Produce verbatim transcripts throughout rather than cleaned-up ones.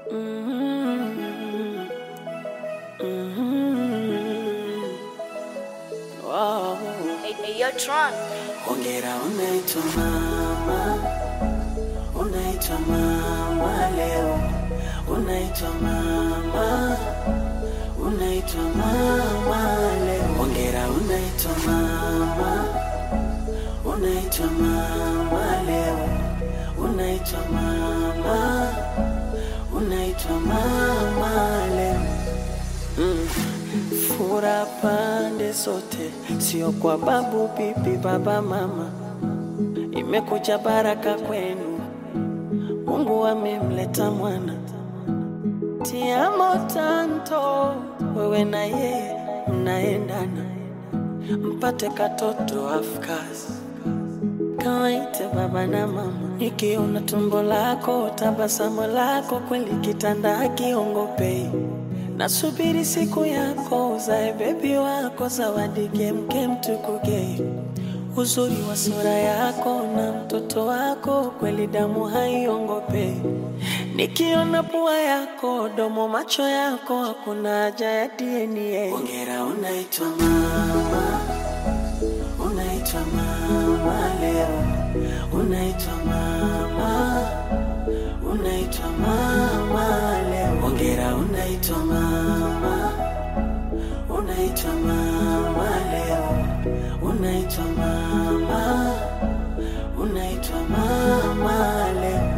Mm-hmm. Mm-hmm. Wow. Hey, hey, yo, Tron. Hongera unaitwa mama, unaitwa mama leo, unaitwa mama, unaitwa mama leo. Hongera unaitwa mama, unaitwa mama leo, unaitwa mama, unaitwa mama leo. Mm. Fura pande sote, sio kwa babu, bibi, baba, mama. Imekuja baraka kwenu, Mungu amemleta mwana. Ti amo tanto, wewe na yeye mnaendana, mpate katoto afkasi. Kawaite baba na mama, nikiona tumbo lako, tabasamu lako, kweli kitanda hakiongopei. Nasubiri siku yako, uzae baby wako, zawadi kemke mtukuke. Uzuri wa sura yako na mtoto wako, kweli damu haiongopei. Nikiona pua yako, domo macho yako, hakuna haja ya D N A. Hongera unaitwa mama, unaitwa mama leo, unaitwa mama, unaitwa mama leo. Hongera unaitwa mama, unaitwa mama leo, unaitwa mama, unaitwa mama leo.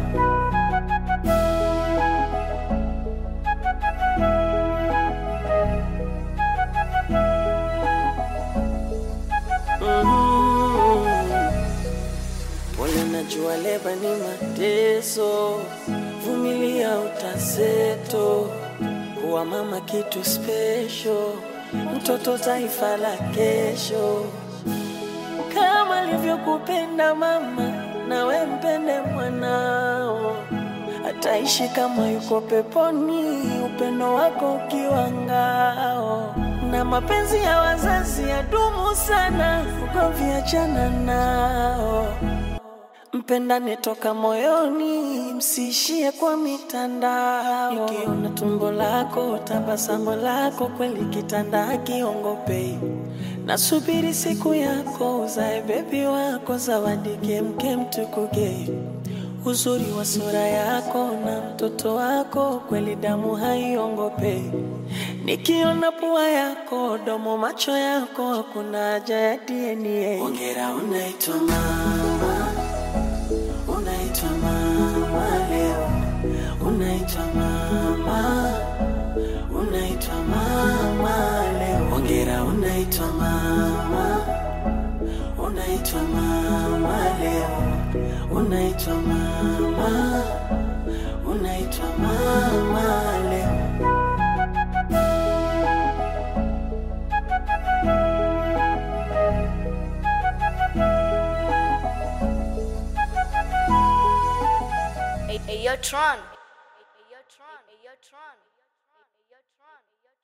Pole najua leba ni mateso, vumilia utaseto. Kuwa mama kitu special, mtoto taifa la kesho. Kama alivyokupenda mama, nawe mpende mwanao. Ataishi kama yuko peponi, upendo wako ukiwa ngao. Na mapenzi ya wazazi yadumu sana, ugomvi achana nao. Mpendane toka moyoni, msiishie kwa mitandao. Nikiona tumbo lako, tabasamu lako, kweli kitanda hakiongopei. Nasubiri siku yako, uzae baby wako, zawadi kemke mtukuke. Uzuri wa sura yako na mtoto wako, kweli damu haiongopei. Nikiona pua yako, domo macho yako, hakuna haja ya D N A. Hongera unaitwa mama, unaitwa mama leo, unaitwa mama, unaitwa mama leo. Hongera unaitwa mama, unaitwa mama leo, unaitwa mama, unaitwa mama leo. Hey, hey, yo, Tron.